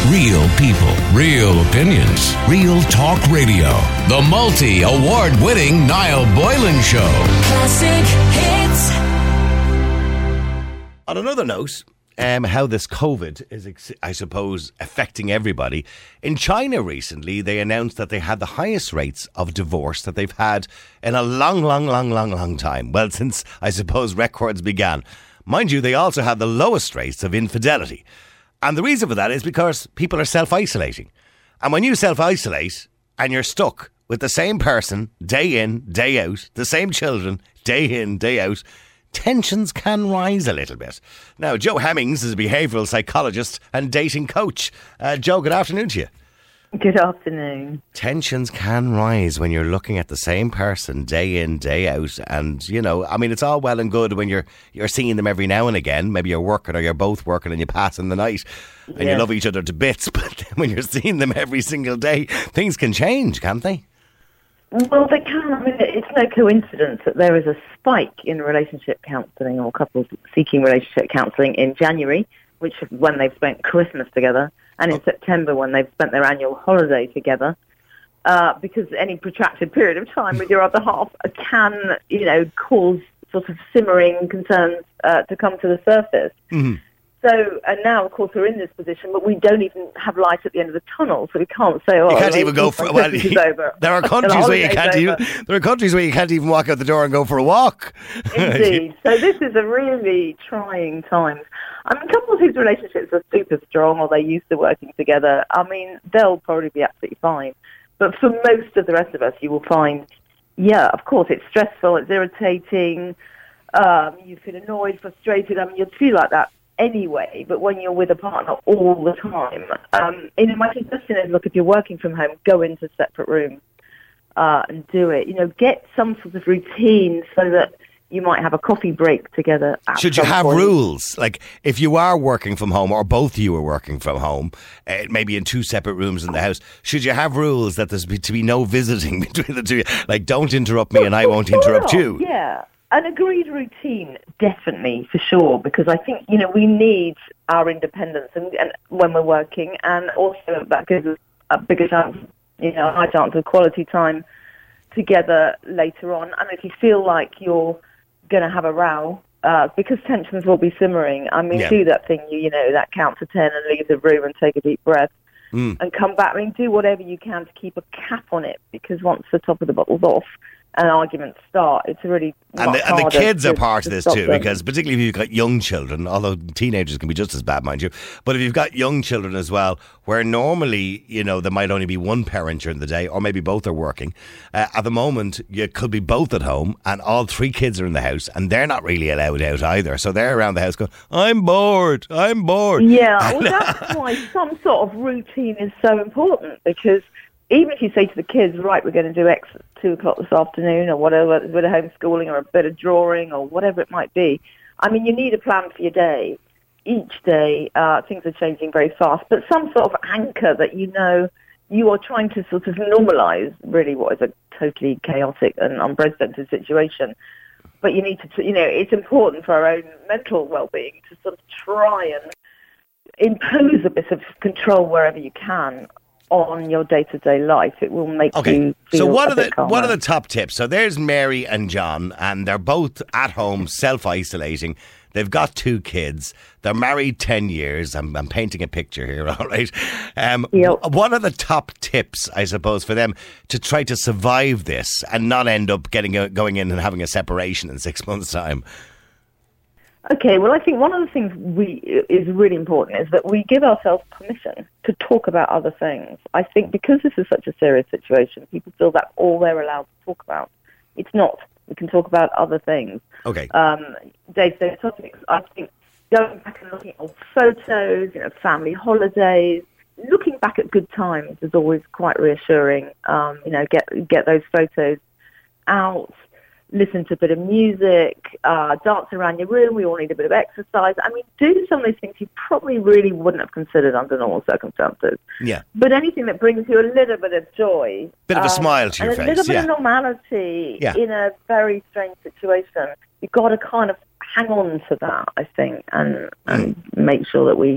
Real people, real opinions, Real Talk Radio. The multi-award-winning Niall Boylan Show. Classic hits. On another note, how this COVID is, I suppose, affecting everybody. In China recently, they announced that they had the highest rates of divorce that they've had in a long time. Well, since, I suppose, records began. Mind you, they also had the lowest rates of infidelity. And the reason for that is because people are self-isolating. And when you self-isolate and you're stuck with the same person day in, day out, the same children day in, day out, tensions can rise a little bit. Now, Joe Hemmings is a behavioural psychologist and dating coach. Joe, good afternoon to you. Good afternoon. Tensions can rise when you're looking at the same person day in, day out. And, you know, I mean, it's all well and good when you're seeing them every now and again. Maybe you're working or you're both working and you pass in the night and you love each other to bits. But then when you're seeing them every single day, things can change, can't they? Well, they can. I mean, it's no coincidence that there is a spike in relationship counselling or couples seeking relationship counselling in January, which is when they've spent Christmas together, and in September when they've spent their annual holiday together, because any protracted period of time with your other half can, you know, cause sort of simmering concerns to come to the surface. Mm-hmm. So, and now, of course, we're in this position, but we don't even have light at the end of the tunnel, so we can't say, "Oh, you can't even go for." Well, there are countries where you can't even. There are countries where you can't even walk out the door and go for a walk. Indeed. So this is a really trying time. I mean, couples whose relationships are super strong or they're used to working together, I mean, they'll probably be absolutely fine. But for most of the rest of us, you will find, yeah, of course, it's stressful, it's irritating, you feel annoyed, frustrated. I mean, you'll feel like that anyway, but when you're with a partner all the time, my suggestion is, look, if you're working from home, go into separate rooms and do it. You know, get some sort of routine so that you might have a coffee break together. Should you have rules? Like, if you are working from home, or both of you are working from home, maybe in two separate rooms in the house, should you have rules that there's to be no visiting between the two? Like, don't interrupt me and I won't interrupt you. Yeah. An agreed routine, definitely, for sure, because I think, you know, we need our independence and when we're working, and also that gives us a bigger chance, you know, a high chance of quality time together later on. And if you feel like you're going to have a row, because tensions will be simmering, I mean, do that thing, you know, that count to 10 and leave the room and take a deep breath and come back. I mean, do whatever you can to keep a cap on it, because once the top of the bottle's off, and arguments start, it's really and the kids are part of this too, because particularly if you've got young children, although teenagers can be just as bad, mind you, but if you've got young children as well, where normally, you know, there might only be one parent during the day, or maybe both are working, at the moment you could be both at home and all three kids are in the house and they're not really allowed out either, so they're around the house going, I'm bored. Yeah, well, that's why some sort of routine is so important, because even if you say to the kids, right, we're going to do X at 2 o'clock this afternoon, or whatever, a bit of homeschooling or a bit of drawing or whatever it might be, I mean, you need a plan for your day. Each day, things are changing very fast, but some sort of anchor that you know you are trying to sort of normalise really what is a totally chaotic and unprecedented situation. But you need to, you know, it's important for our own mental well-being to sort of try and impose a bit of control wherever you can on your day-to-day life. It will make you feel so what calmer. are the top tips? So there's Mary and John, and they're both at home self-isolating. They've got 2 kids. They're married 10 years. I'm painting a picture here, all right? What are the top tips, I suppose, for them to try to survive this and not end up going in and having a separation in 6 months' time? Okay, well, I think one of the things is really important is that we give ourselves permission to talk about other things. I think because this is such a serious situation, people feel that's all they're allowed to talk about. It's not. We can talk about other things. Okay. Day-to-day topics. I think going back and looking at old photos, you know, family holidays, looking back at good times is always quite reassuring. You know, get those photos out. Listen to a bit of music, dance around your room. We all need a bit of exercise. I mean, do some of those things you probably really wouldn't have considered under normal circumstances. Yeah. But anything that brings you a little bit of joy. Bit of a smile to your face. A little bit of normality in a very strange situation. You've got to kind of hang on to that, I think, and make sure that we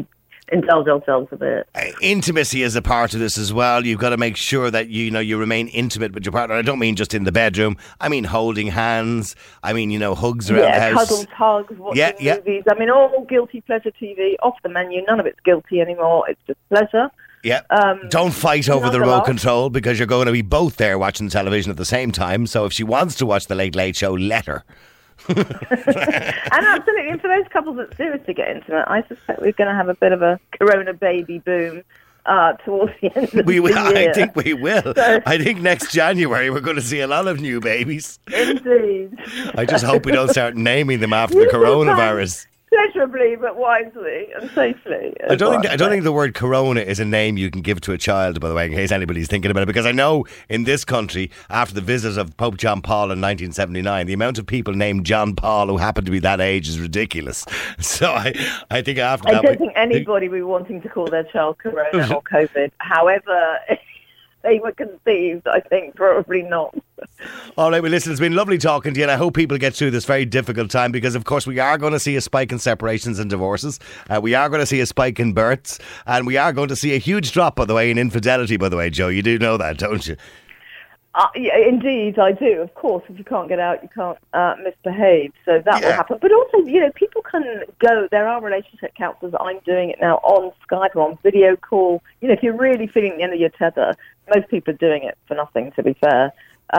indulge ourselves a bit. Intimacy is a part of this as well. You've got to make sure that you remain intimate with your partner. I don't mean just in the bedroom. I mean holding hands. I mean, hugs around the house. Cuddles, hugs, watching movies. I mean, all guilty pleasure TV off the menu. None of it's guilty anymore. It's just pleasure. Yeah. Don't fight over the remote control, because you're going to be both there watching television at the same time. So if she wants to watch the Late Late Show, let her. And absolutely, and for those couples that seriously get intimate, I suspect we're going to have a bit of a corona baby boom towards the end of the year. I think we will. So, I think next January we're going to see a lot of new babies. Indeed. I just hope we don't start naming them after the coronavirus. Pleasurably, but wisely and safely. I don't think the word corona is a name you can give to a child, by the way, in case anybody's thinking about it, because I know in this country, after the visit of Pope John Paul in 1979, the amount of people named John Paul who happen to be that age is ridiculous. So I think after that... I don't think anybody would be wanting to call their child corona or COVID. However... they were conceived, I think, probably not. All right, well, listen, it's been lovely talking to you, and I hope people get through this very difficult time, because, of course, we are going to see a spike in separations and divorces. We are going to see a spike in births, and we are going to see a huge drop, by the way, in infidelity, by the way, Joe. You do know that, don't you? Yeah, indeed, I do. Of course, if you can't get out, you can't misbehave. So that will happen. But also, people can go. There are relationship counsellors. I'm doing it now on Skype or on video call. If you're really feeling the end of your tether, most people are doing it for nothing, to be fair.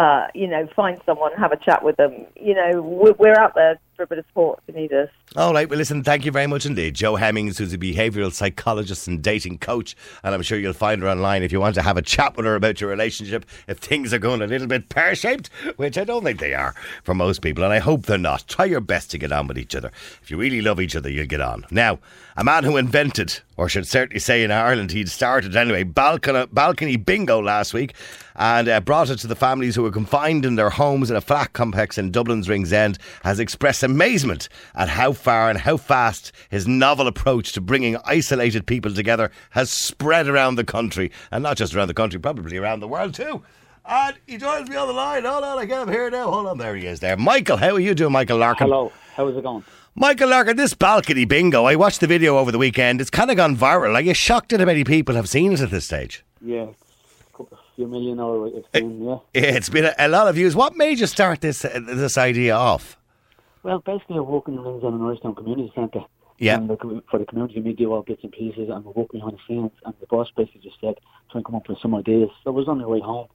Find someone, have a chat with them. We're out there for a bit of support if you need us. All right, well, listen, thank you very much indeed. Jo Hemmings, who's a behavioural psychologist and dating coach, and I'm sure you'll find her online if you want to have a chat with her about your relationship if things are going a little bit pear-shaped, which I don't think they are for most people, and I hope they're not. Try your best to get on with each other. If you really love each other, you'll get on. Now, a man who invented, or should certainly say in Ireland he'd started anyway, balcony bingo last week, and brought it to the families who were confined in their homes in a flat complex in Dublin's Ringsend, has expressed amazement at how far and how fast his novel approach to bringing isolated people together has spread around the country, and not just around the country, probably around the world too. And he joins me on the line. Hold on, I get him here now. Hold on, there he is there. Michael, how are you doing, Michael Larkin? Hello, how is it going? Michael Larkin, this balcony bingo, I watched the video over the weekend. It's kind of gone viral. Are you shocked at how many people have seen it at this stage? Yeah, a few million or it's been, yeah. It's been a lot of views. What made you start this idea off? Well, basically I work in the Ringsend and Norristown Community Centre. Yeah. And for the community, we do all bits and pieces, and we work behind the scenes, and the boss basically just said, try and come up with some ideas. So I was on my way home,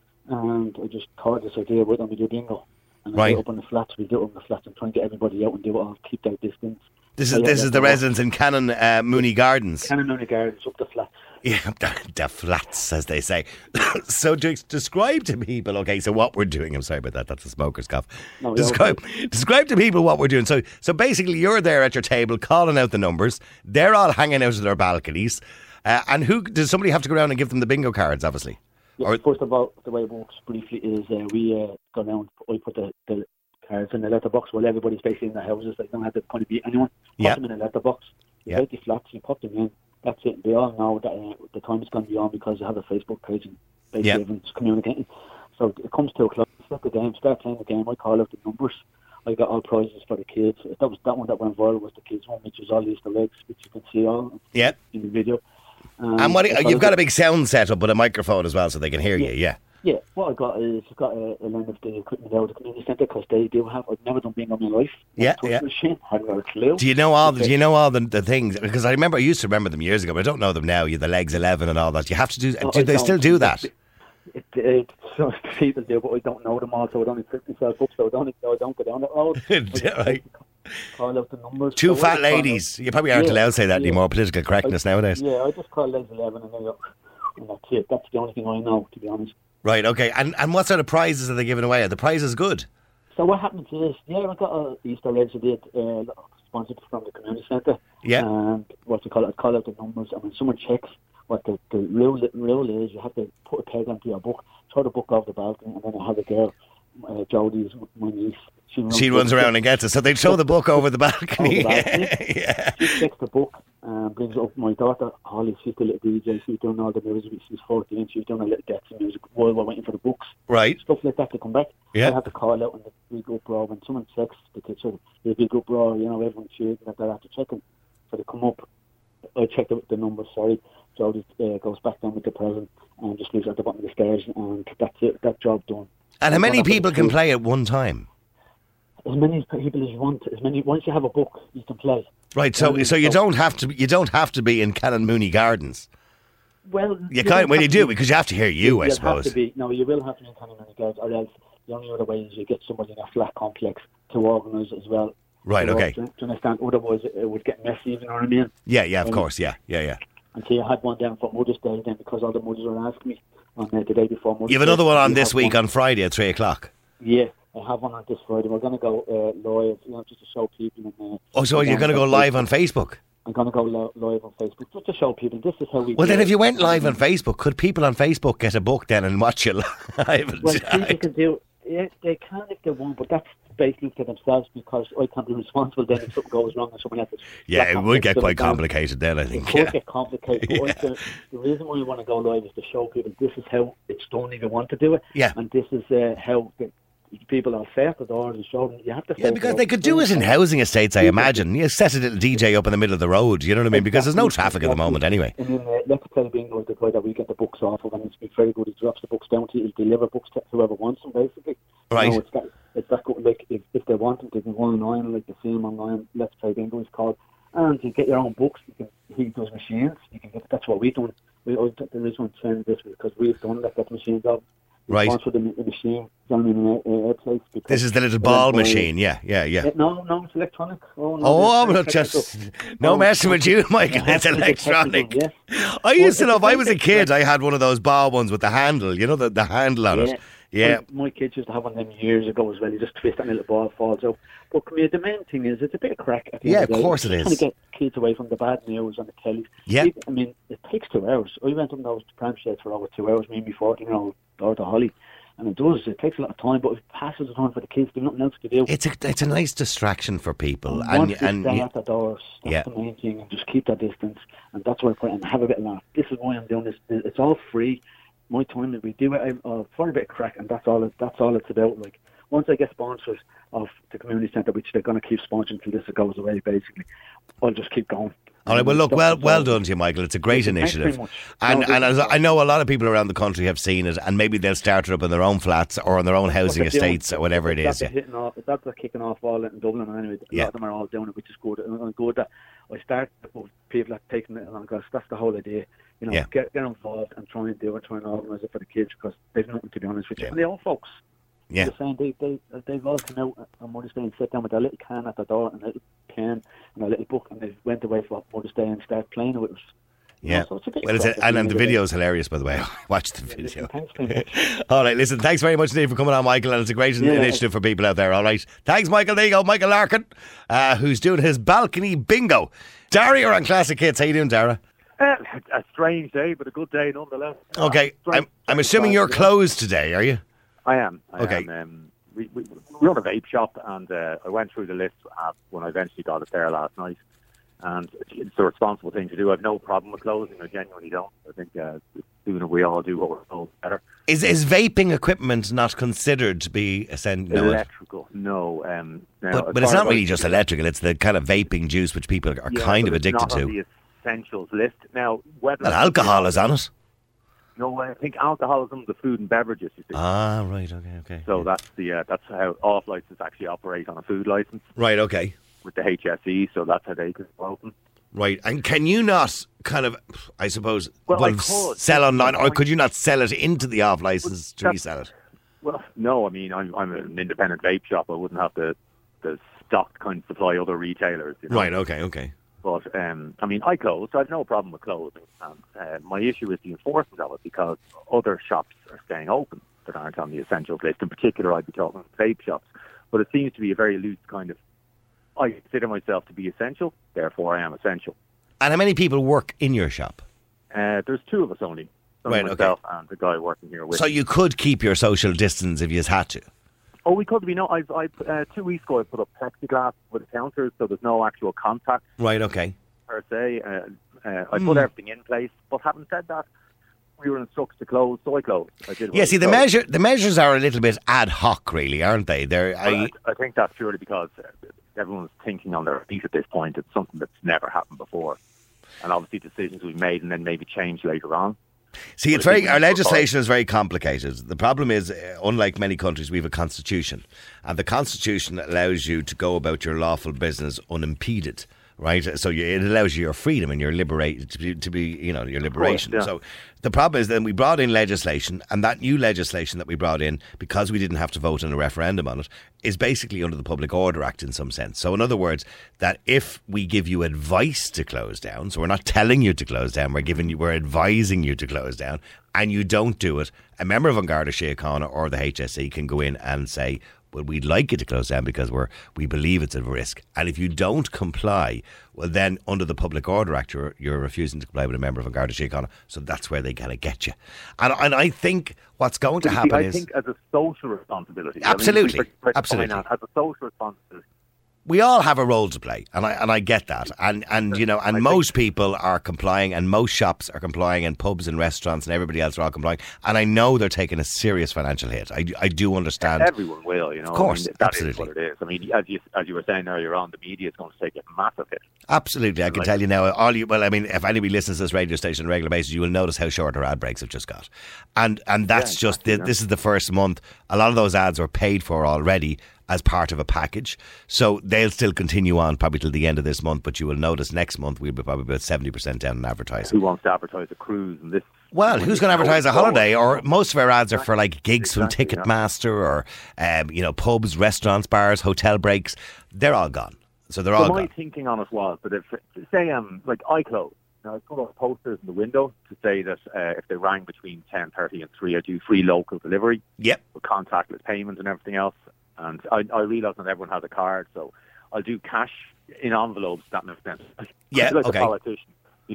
and I just thought this idea, why don't we do bingo? And I do it up on the flats, we do it up on the flats, and try and get everybody out and do it all, keep that distance. This is the residents in Cannon Mooney Gardens. Cannon Mooney Gardens, up the flats. Yeah, the flats, as they say. So describe to people, okay, so what we're doing. I'm sorry about that, that's a smoker's cough. No, describe to people what we're doing. So basically you're there at your table calling out the numbers. They're all hanging out of their balconies. And does somebody have to go around and give them the bingo cards, obviously? Yeah, first of all, the way it works briefly is we go down, we put the cards in the letterbox while everybody's basically in their houses. They don't have to kind of beat anyone. Put them in a letterbox. You take the flats, you pop them in. That's it. They all know that the time is going to be on because they have a Facebook page and basically everyone's communicating. So it comes to a close. Start the game. Start playing the game. I call out the numbers. I got all prizes for the kids. That one that went viral was the kids one, which was all Easter eggs, which you can see all in the video. And you've got a big sound set up with a microphone as well, so they can hear you. Yeah. Yeah, what I got is I've got a line of the equipment out of the community centre because they do have. I've never done bingo in my life. Hadn't got a clue. Do you know all the things? Because I used to remember them years ago, but I don't know them now. You the legs 11 and all that. You have to do. Do they still do that? Some people do, but I don't know them all, so I don't equip myself up, so I don't go down that road. Right. Call out the numbers. Two fat ladies. You probably aren't allowed to say that anymore. Political correctness nowadays. Yeah, I just call legs 11 and that's it. That's the only thing I know, to be honest. Right, okay. And what sort of prizes are they giving away? Are the prizes good? So what happens is, I got a Easter eggs I did, sponsored from the community centre. Yeah. And what you call it, call out the numbers, and when someone checks what the rule is, you have to put a peg onto your book, throw the book off the balcony, and then I have a girl, Jodie's my niece. She runs around and gets it. So they throw the book over the balcony. Yeah. She checks the book and brings it up. My daughter, Holly, she's the little DJ. She's doing all the music. She's 14. She's doing a little dance of music while we're waiting for the books. Right. Stuff like that to come back. Yeah. I have to call out on the big uproar when someone checks the kids. So the big uproar, everyone cheers and that they're after checking. So they come up. I checked the numbers, sorry. So it goes back down with the president and just leaves it at the bottom of the stairs, and that's it, that job done. And how many people can play at one time? As many people as you want. Once you have a book, you can play. Right, so you don't have to be in Cannon Mooney Gardens. Well, you do because you have to hear you, I suppose. You will have to be in Cannon Mooney Gardens, or else the only other way is you get somebody in a flat complex to organise it as well. Right, okay. Do you understand? Otherwise, it would get messy, you know what I mean? Yeah, of course, yeah. And so I had one down for Mother's Day then, because all the mothers were asking me on the day before Mother's Day. You have another one on this week on Friday at 3 o'clock. Yeah, I have one on this Friday. We're going to go live, just to show people. So you're going to go live on Facebook? I'm going to go live on Facebook just to show people this is how we. Well, then if you went live on Facebook, could people on Facebook get a book then and watch you live? Well, people can do. Yeah, they can if they want, but that's basically for themselves, because I can't be responsible then if something goes wrong and someone else. Yeah, it would get quite complicated then, I think. It would get complicated. But the reason why we want to go live is to show people this is how it's done if you want to do it. Yeah. And this is how people are fair to doors and show them you have to. Yeah, because they could do it in housing estates, I imagine. You set a little DJ up in the middle of the road, you know what I mean? Because there's no traffic at the moment anyway. I mean, Let's Play Bingo is the guy that we get the books off of, and it's been very good. He drops the books down to you, he'll deliver books to whoever wants them, basically. Right. You know, it's that good. Like, if they want them, they can go online, like the same online. Let's Play Bingo is called. And you get your own books. He does machines. That's what we've done. The reason I'm saying this is because we've done that machines of. Right. For the machine, place. This is the little ball machine, yeah. No, it's electronic. No messing with you, Michael. It's electronic. Yes. I used to know, if I was a kid, I had one of those ball ones with the handle, you know, the handle on it. Yeah. My kids used to have one of them years ago as well. You just twist and a little ball falls out. But the main thing is, it's a bit of crack. Of course it is. Trying to get kids away from the bad news on the telly. Yeah. I mean, it takes 2 hours. I went on those pram sheds for over 2 hours, me and my 14-year-old daughter Holly. And it takes a lot of time, but it passes it on for the kids. There's nothing else to do. It's a nice distraction for people. And stay at the doors. That's the main thing, and just keep that distance. And that's why I put it, and have a bit of laugh. This is why I'm doing this. It's all free. My time that we do it, for a bit of crack, and that's all it's about. Like, once I get sponsors of the community centre, which they're going to keep sponsoring until this goes away, basically, I'll just keep going. All right, well, look, well done to you, Michael. It's a great initiative. And as I know a lot of people around the country have seen it, and maybe they'll start it up in their own flats or in their own housing estates or whatever it is. That's kicking off all in Dublin anyway. A lot of them are all doing it, which is good. And I'm good that I start with people that are taking it along, because that's the whole idea. You know, get involved and try and do it, try and organise it for the kids, because they've nothing, to be honest with you. And the old folks. Yeah. They're saying they've all come out on Mother's Day and sit down with their little can at the door and a little pen and a little book, and they went away for Mother's Day and started playing with it. Yeah. So it's a bit and the video is hilarious, by the way. Watch the video. Thanks very much. All right, listen, thanks very much indeed for coming on, Michael, and it's a great initiative for people out there, all right? Thanks, Michael. There you go, Michael Larkin, who's doing his balcony bingo. Dara, you're on Classic Hits. How you doing, Dara? A strange day, but a good day nonetheless. Okay, I'm assuming you're closed today, are you? I am. Okay. We run a vape shop, and I went through the list when I eventually got it there last night. And it's a responsible thing to do. I have no problem with closing. I genuinely don't. I think the sooner we all do what we're told, the better. Is vaping equipment not considered to be essential? Electrical? No. But it's not really just electrical. It's the kind of vaping juice which people are kind of addicted to. It's not on the essentials list. Now, whether alcohol is on it. No, I think alcohol is under the food and beverages, you see. Ah, right, okay. So that's how off licenses actually operate on a food license. Right, okay. With the HSE, so that's how they can open. Right, and can you not kind of, I suppose, sell online, or could you not sell it into the off license to resell it? Well, no, I mean, I'm an independent vape shop. I wouldn't have the stock to kind of supply other retailers. You know? Right, okay. But, I mean, I closed, so I have no problem with closing. And my issue is the enforcement of it, because other shops are staying open that aren't on the essentials list. In particular, I'd be talking vape shops. But it seems to be a very loose kind of, I consider myself to be essential, therefore I am essential. And how many people work in your shop? There's 2 of us only. Myself and the guy working here with me. So you could keep your social distance if you had to? Oh, we could be. No, I 2 weeks ago I put up plexiglass with the counters, so there's no actual contact. Right, okay. Per se, I put everything in place. But having said that, we were instructed to close, so I closed. The measures are a little bit ad hoc, really, aren't they? I think that's purely because everyone's thinking on their feet at this point. It's something that's never happened before. and obviously decisions we've made and then maybe change later on. See, our legislation is very complicated. The problem is, unlike many countries, we have a constitution, and the constitution allows you to go about your lawful business unimpeded. Right, so it allows you your freedom and your your liberation. Course, yeah. So the problem is then we brought in legislation, and that new legislation that we brought in, because we didn't have to vote in a referendum on it, is basically under the Public Order Act in some sense. So in other words, that if we give you advice to close down, so we're not telling you to close down, we're advising you to close down, and you don't do it, a member of An Garda Síochána or the HSE can go in and say, well, we'd like you to close down because we believe it's a risk. And if you don't comply, well, then under the Public Order Act, you're refusing to comply with a member of An Garda Síochána. So that's where they kind of get you. And I think what's going to happen is... I think as a social responsibility... Absolutely. Absolutely. As a social responsibility... We all have a role to play, and I get that, and most people are complying, and most shops are complying, and pubs and restaurants and everybody else are all complying, and I know they're taking a serious financial hit. I do understand. Everyone will, Of course, that absolutely. is what it is. I mean, as you were saying earlier on, the media is going to take a massive hit. Absolutely, I can tell you now. If anybody listens to this radio station on a regular basis, you will notice how short our ad breaks have just got, and that's this is the first month. A lot of those ads are paid for already as part of a package, so they'll still continue on probably till the end of this month, but you will notice next month we'll be probably about 70% down in advertising. Who wants to advertise a cruise and this? Well, who's going to advertise a holiday? Or most of our ads are for like gigs from Ticketmaster or pubs, restaurants, bars, hotel breaks. They're all gone. So they're all gone. My thinking on it was that if, say, like iClothes, I put up posters in the window to say that if they rang between 10:30 and 3, I do free local delivery. Yep. With contactless payments and everything else. And I realise not everyone has a card, so I'll do cash in envelopes. That makes sense. Yeah, like okay. a politician,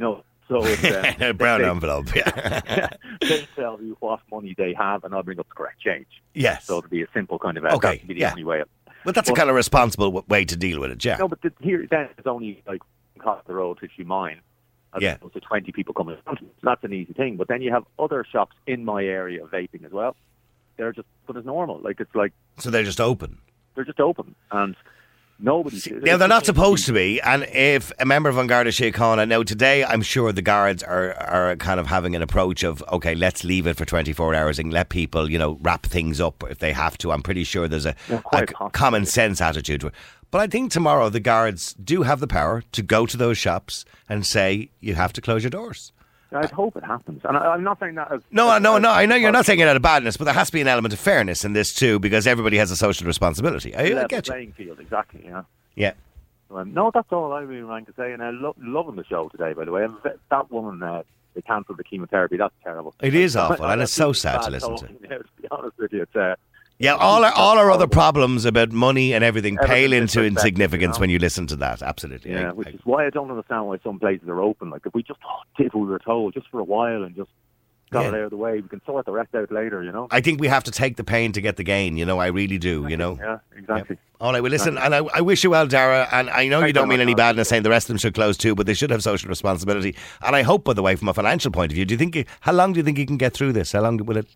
So it's a brown envelope. Yeah. They tell you what money they have, and I'll bring up the correct change. Yes. So it'll be a simple kind of okay. That would be the only way. But that's a kind of responsible way to deal with it, yeah. No, but here then it's only like across the road to mine. As opposed to 20 people coming. So that's an easy thing. But then you have other shops in my area of vaping as well. They're just put as normal. So they're just open. They're just open, and nobody. Yeah, they're not supposed to be. And if a member of An Garda Síochána, now today, I'm sure the guards are kind of having an approach of, okay, let's leave it for 24 hours and let people, wrap things up if they have to. I'm pretty sure there's a common sense attitude to it. But I think tomorrow the guards do have the power to go to those shops and say, you have to close your doors. I'd hope it happens. And I'm not saying that as... No, I know you're not saying it out of badness, but there has to be an element of fairness in this too, because everybody has a social responsibility. I get you. Playing field, exactly, yeah. Yeah. No, that's all I really rang to say, and I'm loving the show today, by the way. That woman, they cancelled the chemotherapy, that's terrible. It is awful, and it's so sad to listen to. To be honest with you, it's... all our other problems about money and everything pale into insignificance when you listen to that. Absolutely. Yeah, which is why I don't understand why some places are open. Like, if we just did what we were told, just for a while, and just got it out of the way, we can sort the rest out later, I think we have to take the pain to get the gain, I really do, Yeah, exactly. Yeah. All right, well, listen, and I wish you well, Dara, and I know you don't mean any badness saying the rest of them should close too, but they should have social responsibility. And I hope, by the way, from a financial point of view, how long do you think you can get through this? How long will it...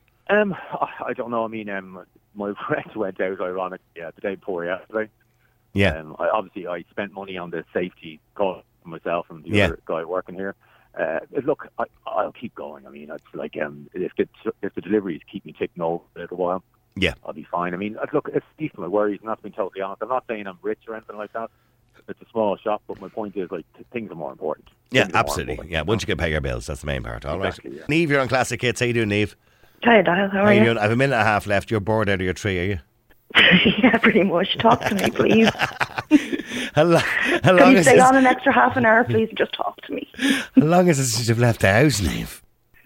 I don't know. I mean, my rent went out, ironically, the day before yesterday. Yeah. I spent money on the safety cost for myself and the other guy working here. Look, I'll keep going. I mean, it's like if the deliveries keep me ticking over for a little while, I'll be fine. I mean, look, it's decent my worries, and that's been totally honest. I'm not saying I'm rich or anything like that. It's a small shop, but my point is, things are more important. Yeah, absolutely. Yeah, once you can pay your bills, that's the main part. All exactly, right. Yeah. Neve, you're on Classic Hits. How you doing, Neve? Hi, Dale. How are you? Doing? I have a minute and a half left. You're bored out of your tree, are you? Yeah, pretty much. Talk to me, please. How long Can you stay on an extra half an hour, please? Just talk to me. How long is it since you've left the house, Neve?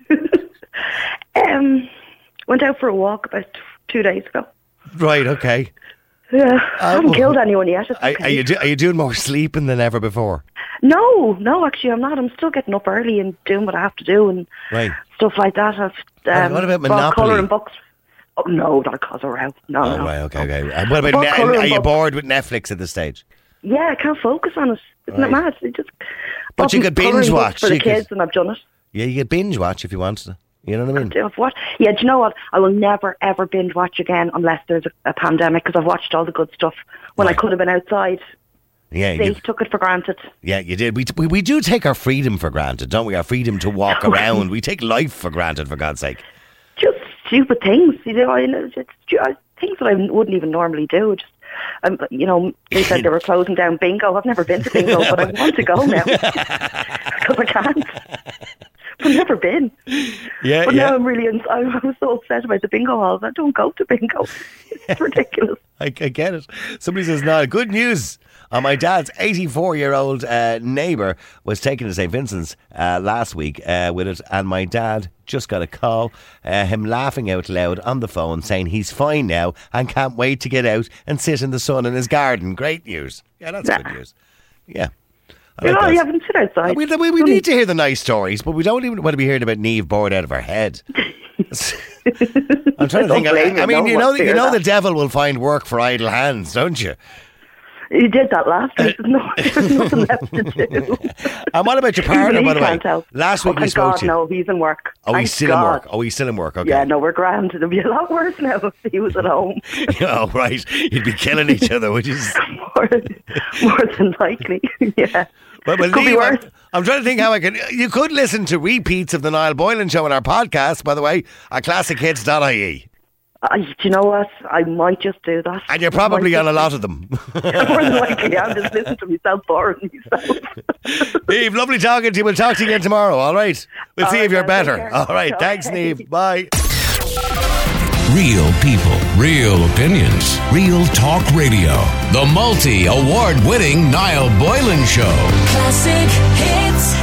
Went out for a walk about 2 days ago. Right, okay. Yeah, I haven't killed anyone yet. It's okay. Are you doing more sleeping than ever before? No, actually I'm not. I'm still getting up early and doing what I have to do and stuff like that. I've what about Monopoly? Colouring books. Oh, no, not because of out. No. Oh, right, okay. What about are you bored with Netflix at this stage? Yeah, I can't focus on it. Isn't it mad? But you could binge watch for the kids, and I've done it. Yeah, you could binge watch if you wanted to. You know what I mean? What? Yeah, do you know what? I will never ever binge watch again unless there's a pandemic, because I've watched all the good stuff when I could have been outside. They took it for granted. Yeah, you did. We do take our freedom for granted, don't we? Our freedom to walk around. We take life for granted, for God's sake. Just stupid things, you know. Just things that I wouldn't even normally do. Just, you know, they said they were closing down bingo. I've never been to bingo, but I want to go now because I can't. I've never been. Yeah, but now I'm so upset about the bingo halls. I don't go to bingo. It's ridiculous. I get it. Somebody says, no, good news. My dad's 84-year-old neighbour was taken to St. Vincent's last week with it, and my dad just got a call, him laughing out loud on the phone, saying he's fine now and can't wait to get out and sit in the sun in his garden. Great news. Yeah, that's good news. Yeah. You haven't sit outside. We need to hear the nice stories, but we don't even want to be hearing about Niamh bored out of her head. I'm trying to think. I mean, you know the devil will find work for idle hands, don't you? You did that last week. There's nothing left to do. And what about your partner, by the way? Last week we spoke to you. No, he's in work. Oh, he's still in work. Oh, he's still in work. Okay. Yeah, no, we're grand. It'd be a lot worse now if he was at home. Oh, right. You'd be killing each other, which is more than likely. Yeah. Well, could be worse. I'm trying to think how I can. You could listen to repeats of the Niall Boylan Show on our podcast, by the way, at classichits.ie. Do you know what? I might just do that. And you're probably on a lot of them. More than likely, I'm just listening to myself, boring myself. Niamh, lovely talking to you. We'll talk to you again tomorrow, all right? We'll see if you're better. All right, thanks, Niamh. Bye. Real people, real opinions, real talk radio. The multi-award-winning Niall Boylan Show. Classic Hits.